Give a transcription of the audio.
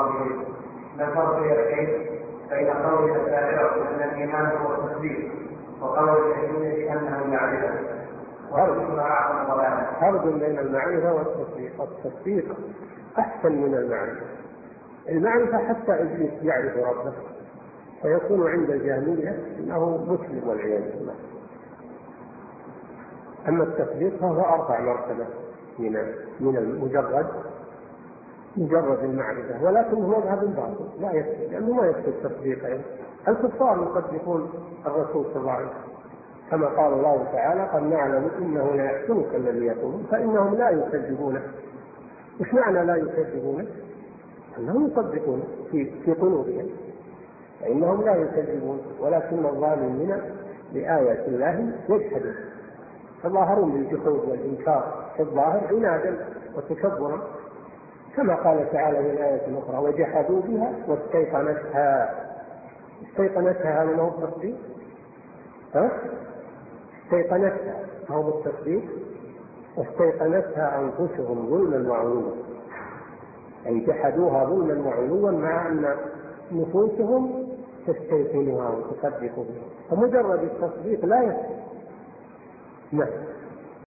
الماضيين. ما الفرق بين قول الأشاعرة أن الإيمان هو التصديق وقول الجهمية أنه معرفة؟ فرق بين المعرفة والتصديق. التصديق أحسن من المعرفة. المعرفة حتى إبليس يعرف ربه فيكون عند الجهمية أنه مسلم والعياذ بالله. أما التصديق فهو أرفع مرتبة من مجرد المعرفة، ولكنه مذهب باطل لا يكفي، لأنه ما يكفي التصديق. الكفار يصدقون الرسول صلى الله عليه وسلم كما قال الله تعالى: قد نعلم إنه لا يحزنك الذي يقولون، فإنهم لا يكذبونه. مش معنى لا يكذبونه؟ أنهم يصدقون في قلوبهم، فإنهم لا يكذبون، ولكن الظالمين بآيات الله يجحدون، تظاهرون بالجحود والإنكار في الظاهر عنادا وتكبرا، كما قال تعالى في الآية الأخرى: وجحدوا بها واستيقنتها. هذا ما هو التصديق؟ استيقنتها ما هو التصديق؟ واستيقنتها أنفسهم ظلما وعلوا، أي جحدوها ظلما وعلوا مع أن نفوسهم تستيقنها وتصدق بها، فمجرد التصديق لا يكفي. نعم.